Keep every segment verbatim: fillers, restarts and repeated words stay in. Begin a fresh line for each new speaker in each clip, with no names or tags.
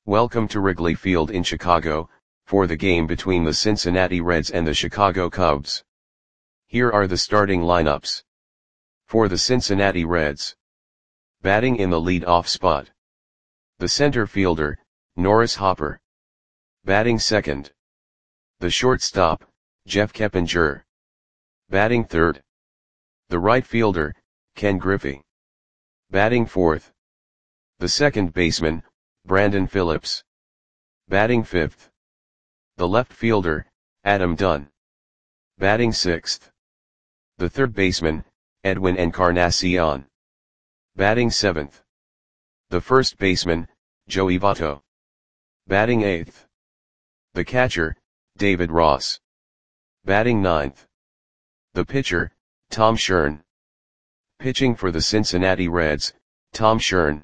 Welcome to Wrigley Field in Chicago, for the game between the Cincinnati Reds and the Chicago Cubs. Here are the starting lineups. For the Cincinnati Reds. Batting in the lead-off spot. The center fielder, Norris Hopper. Batting second. The shortstop, Jeff Keppinger. Batting third. The right fielder, Ken Griffey. Batting fourth. The second baseman, Brandon Phillips. Batting fifth. The left fielder, Adam Dunn. Batting sixth. The third baseman, Edwin Encarnacion. Batting seventh. The first baseman, Joey Votto. Batting eighth. The catcher, David Ross. Batting ninth. The pitcher, Tom Schern. Pitching for the Cincinnati Reds, Tom Schern.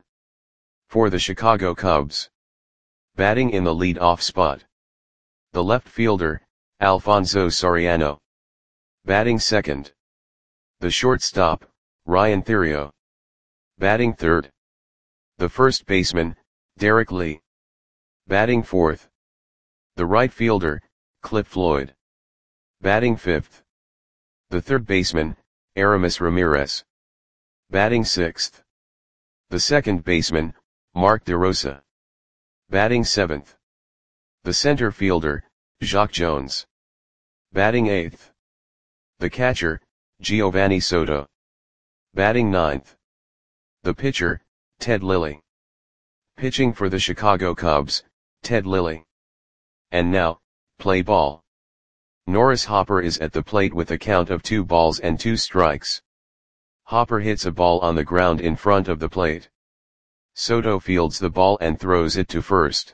For the Chicago Cubs. Batting in the lead-off spot. The left fielder, Alfonso Soriano. Batting second. The shortstop, Ryan Theriot. Batting third. The first baseman, Derek Lee. Batting fourth. The right fielder, Cliff Floyd. Batting fifth. The third baseman, Aramis Ramirez. Batting sixth. The second baseman, Mark DeRosa. Batting seventh. The center fielder, Jacque Jones. Batting eighth. The catcher, Giovanni Soto. Batting ninth. The pitcher, Ted Lilly. Pitching for the Chicago Cubs, Ted Lilly. And now, play ball. Norris Hopper is at the plate with a count of two balls and two strikes. Hopper hits a ball on the ground in front of the plate. Soto fields the ball and throws it to first.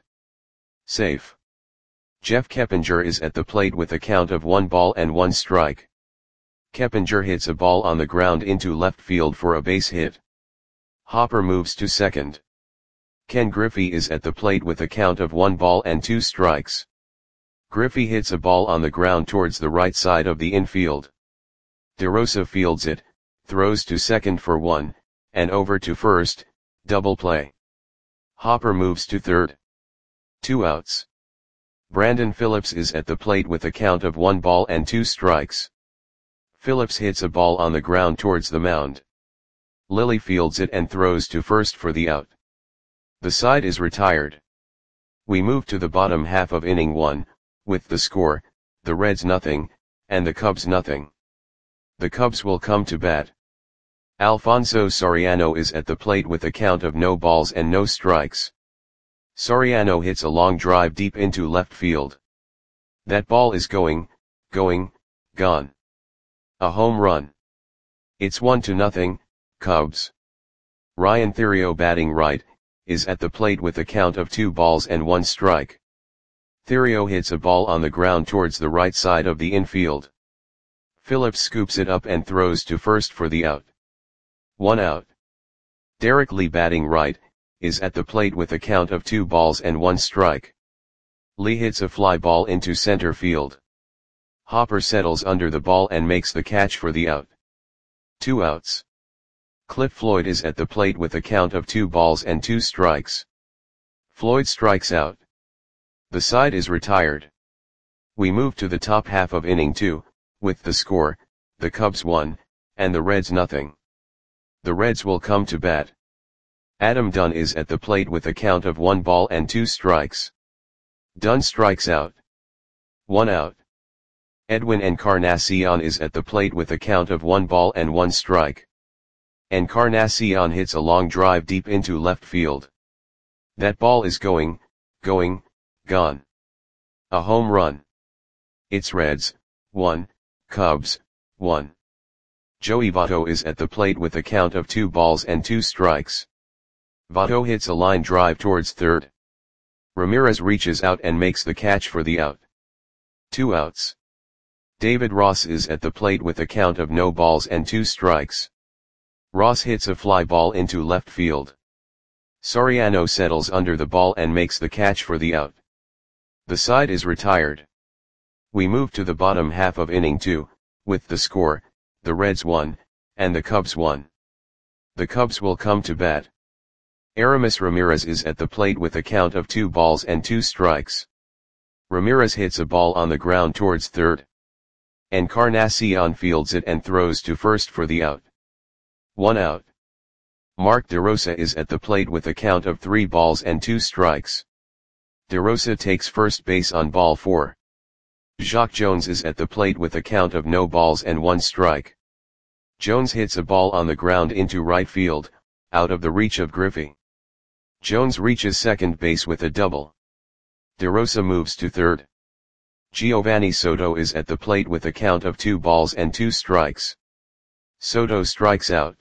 Safe. Jeff Keppinger is at the plate with a count of one ball and one strike. Keppinger hits a ball on the ground into left field for a base hit. Hopper moves to second. Ken Griffey is at the plate with a count of one ball and two strikes. Griffey hits a ball on the ground towards the right side of the infield. DeRosa fields it, throws to second for one, and over to first, double play. Hopper moves to third. Two outs. Brandon Phillips is at the plate with a count of one ball and two strikes. Phillips hits a ball on the ground towards the mound. Lilly fields it and throws to first for the out. The side is retired. We move to the bottom half of inning one, with the score, the Reds nothing, and the Cubs nothing. The Cubs will come to bat. Alfonso Soriano is at the plate with a count of no balls and no strikes. Soriano hits a long drive deep into left field. That ball is going, going, gone. A home run. It's one to nothing, Cubs. Ryan Theriot, batting right, is at the plate with a count of two balls and one strike. Theriot hits a ball on the ground towards the right side of the infield. Phillips scoops it up and throws to first for the out. One out. Derek Lee, batting right, is at the plate with a count of two balls and one strike. Lee hits a fly ball into center field. Hopper settles under the ball and makes the catch for the out. Two outs. Cliff Floyd is at the plate with a count of two balls and two strikes. Floyd strikes out. The side is retired. We move to the top half of inning two, with the score, the Cubs one, and the Reds nothing. The Reds will come to bat. Adam Dunn is at the plate with a count of one ball and two strikes. Dunn strikes out. One out. Edwin Encarnacion is at the plate with a count of one ball and one strike. Encarnacion hits a long drive deep into left field. That ball is going, going, gone. A home run. It's Reds, one, Cubs, one. Joey Votto is at the plate with a count of two balls and two strikes. Votto hits a line drive towards third. Ramirez reaches out and makes the catch for the out. Two outs. David Ross is at the plate with a count of no balls and two strikes. Ross hits a fly ball into left field. Soriano settles under the ball and makes the catch for the out. The side is retired. We move to the bottom half of inning two, with the score, the Reds one, and the Cubs one. The Cubs will come to bat. Aramis Ramirez is at the plate with a count of two balls and two strikes. Ramirez hits a ball on the ground towards third. Encarnacion fields it and throws to first for the out. One out. Mark DeRosa is at the plate with a count of three balls and two strikes. DeRosa takes first base on ball four. Jacques Jones is at the plate with a count of no balls and one strike. Jones hits a ball on the ground into right field, out of the reach of Griffey. Jones reaches second base with a double. DeRosa moves to third. Giovanni Soto is at the plate with a count of two balls and two strikes. Soto strikes out.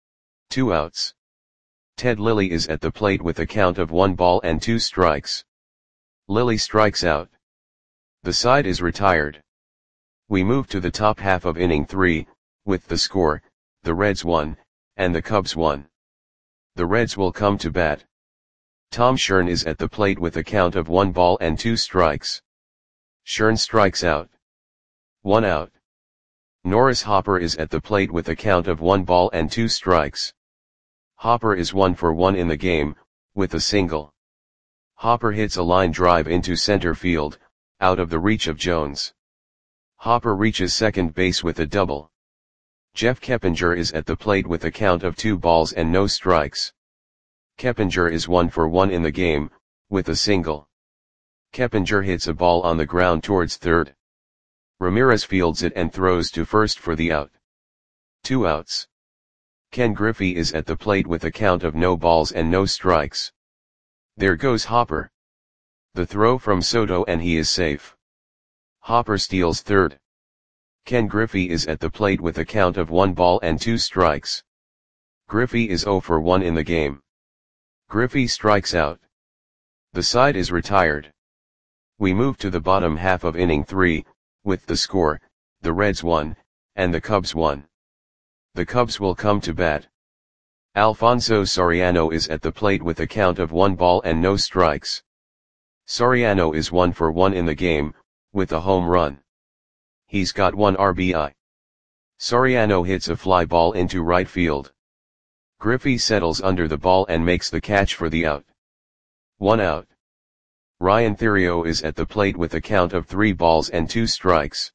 Two outs. Ted Lilly is at the plate with a count of one ball and two strikes. Lilly strikes out. The side is retired. We move to the top half of inning three, with the score, the Reds won, and the Cubs won. The Reds will come to bat. Tom Schern is at the plate with a count of one ball and two strikes. Schern strikes out. One out. Norris Hopper is at the plate with a count of one ball and two strikes. Hopper is one for one in the game, with a single. Hopper hits a line drive into center field, out of the reach of Jones. Hopper reaches second base with a double. Jeff Keppinger is at the plate with a count of two balls and no strikes. Keppinger is one for one in the game, with a single. Keppinger hits a ball on the ground towards third. Ramirez fields it and throws to first for the out. Two outs. Ken Griffey is at the plate with a count of no balls and no strikes. There goes Hopper. The throw from Soto and he is safe. Hopper steals third. Ken Griffey is at the plate with a count of one ball and two strikes. Griffey is zero for one in the game. Griffey strikes out. The side is retired. We move to the bottom half of inning three, with the score, the Reds won, and the Cubs won. The Cubs will come to bat. Alfonso Soriano is at the plate with a count of one ball and no strikes. Soriano is one for one in the game, with a home run. He's got one R B I. Soriano hits a fly ball into right field. Griffey settles under the ball and makes the catch for the out. One out. Ryan Theriot is at the plate with a count of three balls and two strikes.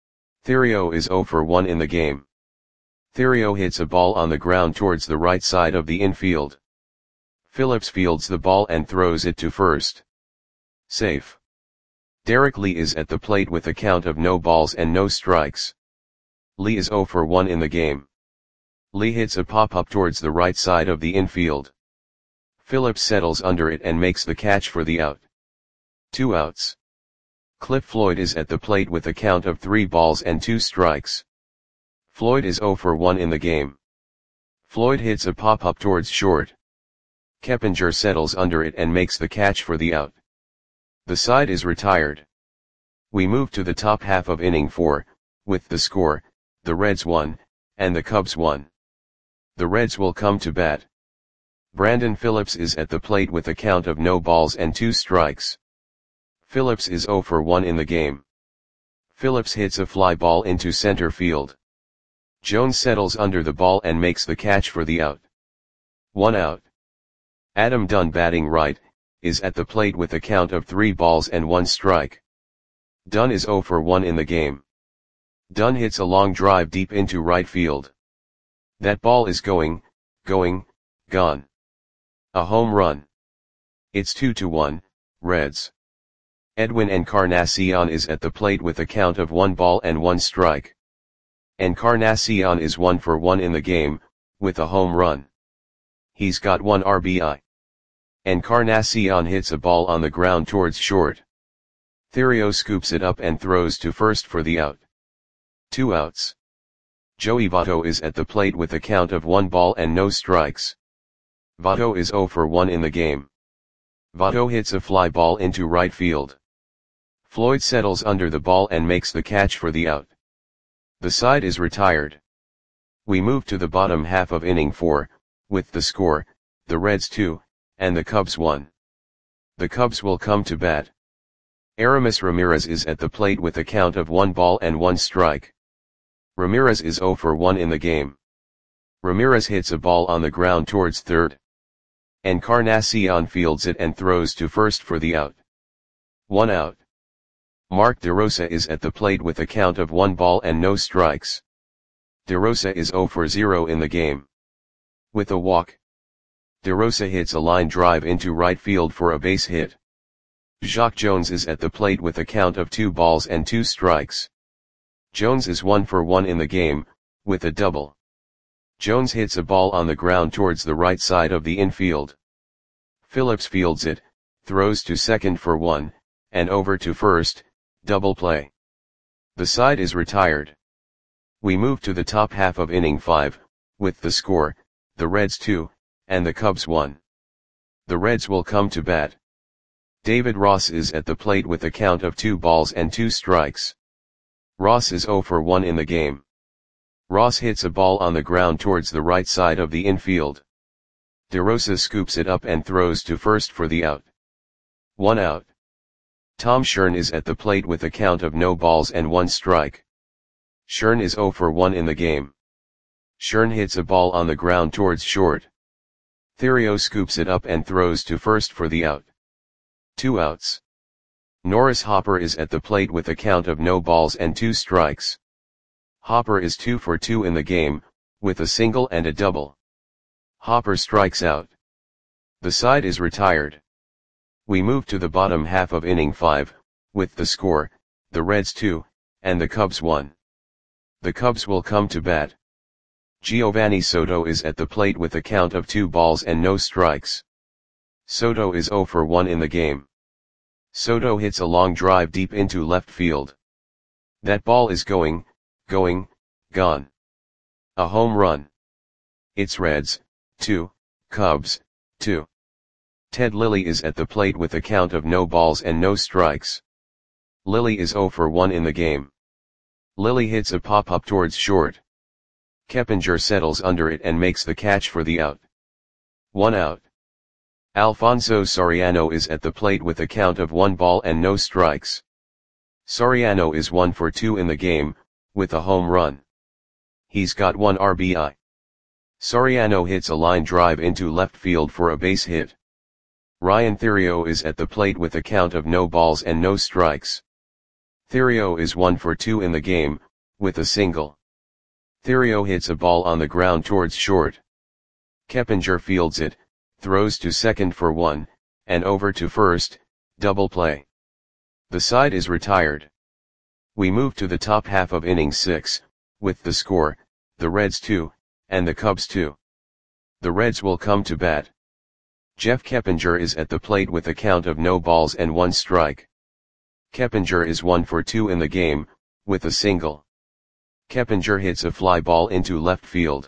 Theriot is zero for one in the game. Theriot hits a ball on the ground towards the right side of the infield. Phillips fields the ball and throws it to first. Safe. Derek Lee is at the plate with a count of no balls and no strikes. Lee is zero for one in the game. Lee hits a pop-up towards the right side of the infield. Phillips settles under it and makes the catch for the out. Two outs. Cliff Floyd is at the plate with a count of three balls and two strikes. Floyd is zero for one in the game. Floyd hits a pop-up towards short. Keppinger settles under it and makes the catch for the out. The side is retired. We move to the top half of inning four, with the score, the Reds won, and the Cubs won. The Reds will come to bat. Brandon Phillips is at the plate with a count of no balls and two strikes. Phillips is zero for one in the game. Phillips hits a fly ball into center field. Jones settles under the ball and makes the catch for the out. One out. Adam Dunn, batting right, is at the plate with a count of three balls and one strike. Dunn is zero for one in the game. Dunn hits a long drive deep into right field. That ball is going, going, gone. A home run. It's two to one, Reds. Edwin Encarnacion is at the plate with a count of one ball and one strike. Encarnacion is one for one in the game, with a home run. He's got one R B I. Encarnacion hits a ball on the ground towards short. Theriot scoops it up and throws to first for the out. Two outs. Joey Votto is at the plate with a count of one ball and no strikes. Votto is zero for one in the game. Votto hits a fly ball into right field. Floyd settles under the ball and makes the catch for the out. The side is retired. We move to the bottom half of inning four, with the score, the Reds two, and the Cubs one. The Cubs will come to bat. Aramis Ramirez is at the plate with a count of one ball and one strike. Ramirez is zero for one in the game. Ramirez hits a ball on the ground towards third. Encarnacion fields it and throws to first for the out. One out. Mark DeRosa is at the plate with a count of one ball and no strikes. DeRosa is zero for zero in the game. With a walk, DeRosa hits a line drive into right field for a base hit. Jacque Jones is at the plate with a count of two balls and two strikes. Jones is one for one in the game, with a double. Jones hits a ball on the ground towards the right side of the infield. Phillips fields it, throws to second for one, and over to first, double play. The side is retired. We move to the top half of inning five, with the score, the Reds two, and the Cubs one. The Reds will come to bat. David Ross is at the plate with a count of two balls and two strikes. Ross is zero for one in the game. Ross hits a ball on the ground towards the right side of the infield. DeRosa scoops it up and throws to first for the out. One out. Tom Schern is at the plate with a count of no balls and one strike. Schern is zero for one in the game. Schern hits a ball on the ground towards short. Theriot scoops it up and throws to first for the out. Two outs. Norris Hopper is at the plate with a count of no balls and two strikes. Hopper is two for two in the game, with a single and a double. Hopper strikes out. The side is retired. We move to the bottom half of inning five, with the score, the Reds two, and the Cubs one. The Cubs will come to bat. Giovanni Soto is at the plate with a count of two balls and no strikes. Soto is zero for one in the game. Soto hits a long drive deep into left field. That ball is going, going, gone. A home run. It's Reds, two, Cubs, two. Ted Lilly is at the plate with a count of no balls and no strikes. Lilly is zero for one in the game. Lilly hits a pop-up towards short. Keppinger settles under it and makes the catch for the out. One out. Alfonso Soriano is at the plate with a count of one ball and no strikes. Soriano is one for two in the game, with a home run. He's got one R B I. Soriano hits a line drive into left field for a base hit. Ryan Theriot is at the plate with a count of no balls and no strikes. Theriot is one for two in the game, with a single. Theriot hits a ball on the ground towards short. Keppinger fields it, throws to second for one, and over to first, double play. The side is retired. We move to the top half of inning six, with the score, the Reds two, and the Cubs two. The Reds will come to bat. Jeff Keppinger is at the plate with a count of no balls and one strike. Keppinger is one for two in the game, with a single. Keppinger hits a fly ball into left field.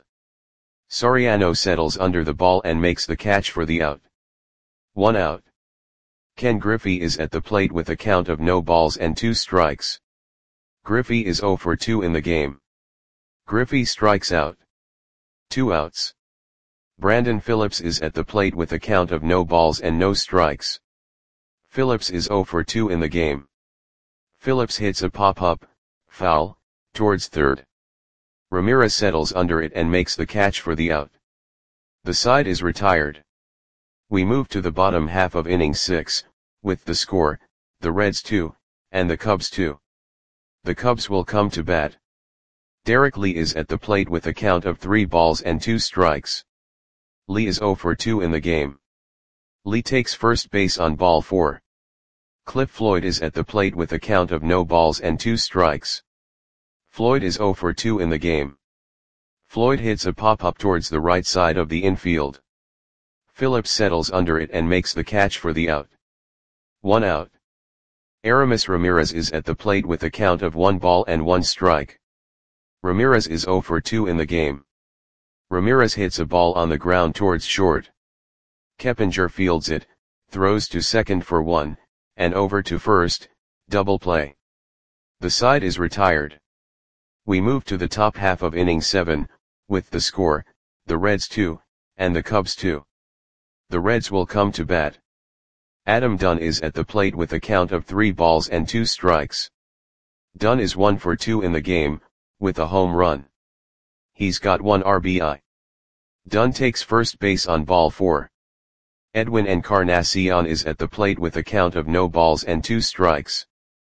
Soriano settles under the ball and makes the catch for the out. One out. Ken Griffey is at the plate with a count of no balls and two strikes. Griffey is zero for two in the game. Griffey strikes out. Two outs. Brandon Phillips is at the plate with a count of no balls and no strikes. Phillips is zero for two in the game. Phillips hits a pop-up, foul, towards third. Ramirez settles under it and makes the catch for the out. The side is retired. We move to the bottom half of inning six, with the score, the Reds two, and the Cubs two. The Cubs will come to bat. Derek Lee is at the plate with a count of three balls and two strikes. Lee is zero for two in the game. Lee takes first base on ball four. Cliff Floyd is at the plate with a count of no balls and two strikes. Floyd is zero for two in the game. Floyd hits a pop-up towards the right side of the infield. Phillips settles under it and makes the catch for the out. One out. Aramis Ramirez is at the plate with a count of one ball and one strike. Ramirez is zero for two in the game. Ramirez hits a ball on the ground towards short. Keppinger fields it, throws to second for one, and over to first, double play. The side is retired. We move to the top half of inning seven, with the score, the Reds two, and the Cubs two. The Reds will come to bat. Adam Dunn is at the plate with a count of three balls and two strikes. Dunn is one for two in the game, with a home run. He's got one R B I. Dunn takes first base on ball four. Edwin Encarnacion is at the plate with a count of no balls and two strikes.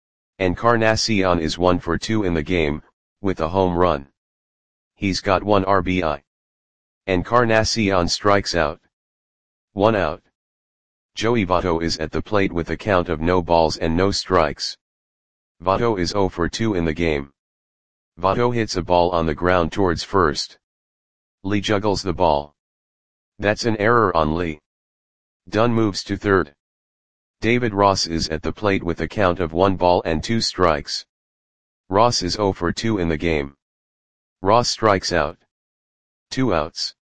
Encarnacion is one for two in the game, with a home run. He's got one R B I. Encarnacion strikes out. One out. Joey Votto is at the plate with a count of no balls and no strikes. Votto is zero for two in the game. Votto hits a ball on the ground towards first. Lee juggles the ball. That's an error on Lee. Dunn moves to third. David Ross is at the plate with a count of one ball and two strikes. Ross is zero for two in the game. Ross strikes out. Two outs.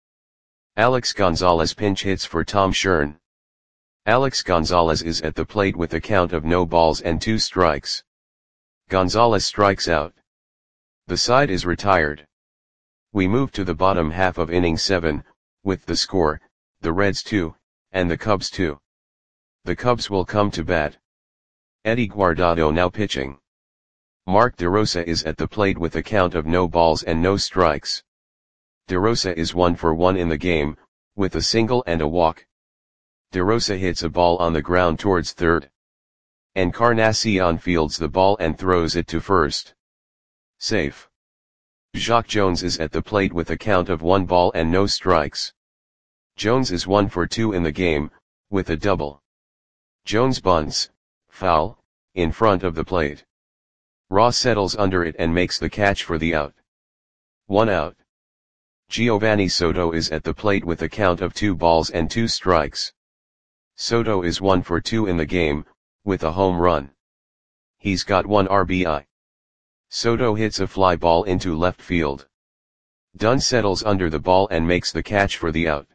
Alex Gonzalez pinch hits for Tom Schern. Alex Gonzalez is at the plate with a count of no balls and two strikes. Gonzalez strikes out. The side is retired. We move to the bottom half of inning seven, with the score, the Reds two, and the Cubs two. The Cubs will come to bat. Eddie Guardado now pitching. Mark DeRosa is at the plate with a count of no balls and no strikes. DeRosa is one for one in the game, with a single and a walk. DeRosa hits a ball on the ground towards third. Encarnacion fields the ball and throws it to first. Safe. Jacque Jones is at the plate with a count of one ball and no strikes. Jones is one for two in the game, with a double. Jones bunts, foul, in front of the plate. Ross settles under it and makes the catch for the out. One out. Giovanni Soto is at the plate with a count of two balls and two strikes. Soto is one for two in the game, with a home run. He's got one R B I. Soto hits a fly ball into left field. Dunn settles under the ball and makes the catch for the out.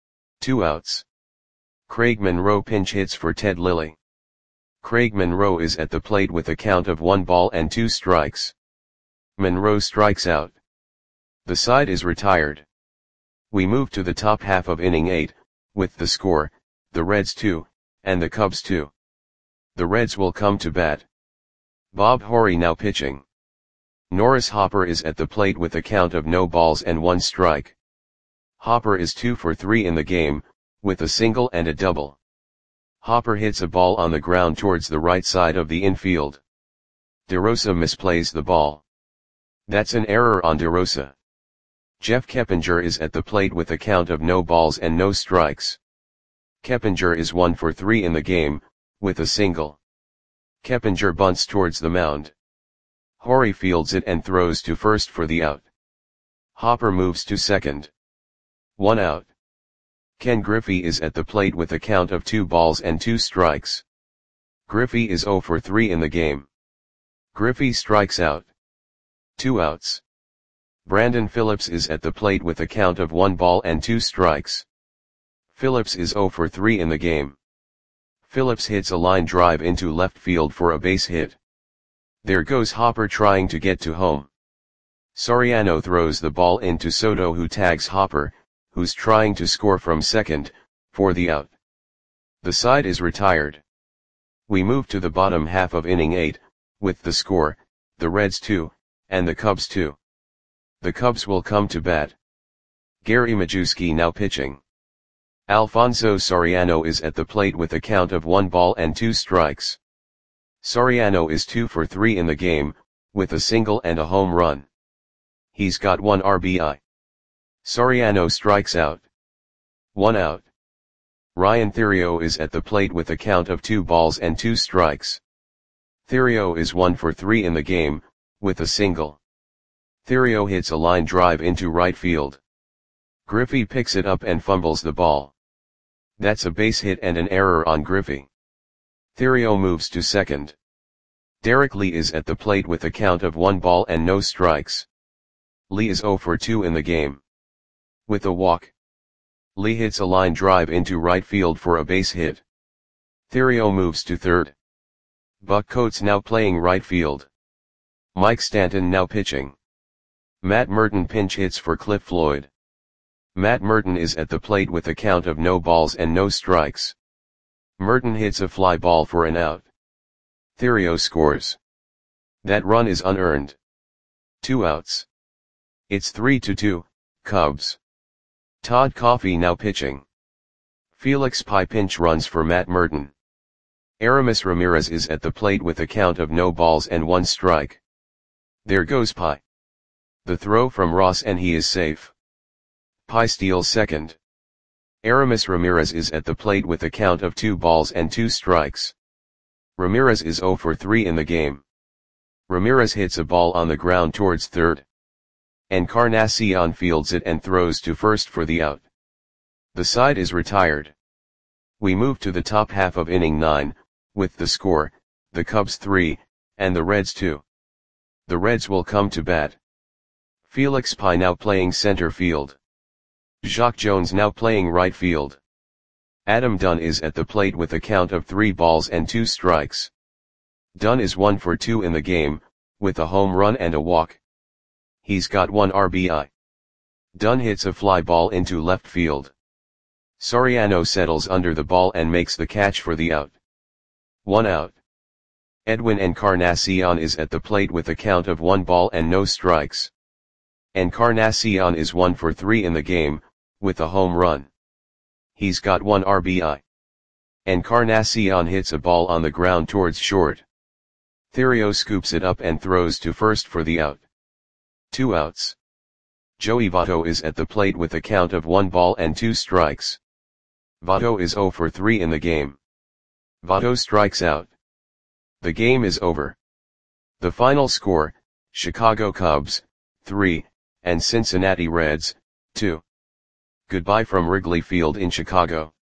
Two outs. Craig Monroe pinch hits for Ted Lilly. Craig Monroe is at the plate with a count of one ball and two strikes. Monroe strikes out. The side is retired. We move to the top half of inning eight, with the score, the Reds two, and the Cubs two. The Reds will come to bat. Bob Horry now pitching. Norris Hopper is at the plate with a count of no balls and one strike. Hopper is two for three in the game, with a single and a double. Hopper hits a ball on the ground towards the right side of the infield. DeRosa misplays the ball. That's an error on DeRosa. Jeff Keppinger is at the plate with a count of no balls and no strikes. Keppinger is one for three in the game, with a single. Keppinger bunts towards the mound. Horry fields it and throws to first for the out. Hopper moves to second. One out. Ken Griffey is at the plate with a count of two balls and two strikes. Griffey is zero for three in the game. Griffey strikes out. Two outs. Brandon Phillips is at the plate with a count of one ball and two strikes. Phillips is zero for three in the game. Phillips hits a line drive into left field for a base hit. There goes Hopper trying to get to home. Soriano throws the ball into Soto, who tags Hopper, who's trying to score from second, for the out. The side is retired. We move to the bottom half of inning eight, with the score, the Reds two, and the Cubs two. The Cubs will come to bat. Gary Majewski now pitching. Alfonso Soriano is at the plate with a count of one ball and two strikes. Soriano is two for three in the game, with a single and a home run. He's got one R B I. Soriano strikes out. One out. Ryan Theriot is at the plate with a count of two balls and two strikes. Theriot is one for three in the game, with a single. Theriot hits a line drive into right field. Griffey picks it up and fumbles the ball. That's a base hit and an error on Griffey. Theriot moves to second. Derek Lee is at the plate with a count of one ball and no strikes. Lee is zero for two in the game. With a walk. Lee hits a line drive into right field for a base hit. Theriot moves to third. Buck Coates now playing right field. Mike Stanton now pitching. Matt Merton pinch hits for Cliff Floyd. Matt Merton is at the plate with a count of no balls and no strikes. Merton hits a fly ball for an out. Theriot scores. That run is unearned. Two outs. It's three to two, Cubs. Todd Coffey now pitching. Felix Pie pinch runs for Matt Merton. Aramis Ramirez is at the plate with a count of no balls and one strike. There goes Pie. The throw from Ross and he is safe. Pie steals second. Aramis Ramirez is at the plate with a count of two balls and two strikes. Ramirez is zero for three in the game. Ramirez hits a ball on the ground towards third. Encarnacion fields it and throws to first for the out. The side is retired. We move to the top half of inning nine, with the score, the Cubs three, and the Reds two. The Reds will come to bat. Felix Pie now playing center field. Jacque Jones now playing right field. Adam Dunn is at the plate with a count of three balls and two strikes. Dunn is one for two in the game, with a home run and a walk. He's got one R B I. Dunn hits a fly ball into left field. Soriano settles under the ball and makes the catch for the out. One out. Edwin Encarnacion is at the plate with a count of one ball and no strikes. Encarnacion is one for three in the game, with a home run. He's got one R B I. Encarnacion hits a ball on the ground towards short. Theriot scoops it up and throws to first for the out. Two outs. Joey Votto is at the plate with a count of one ball and two strikes. Votto is zero for three in the game. Votto strikes out. The game is over. The final score, Chicago Cubs, three, and Cincinnati Reds, two. Goodbye from Wrigley Field in Chicago.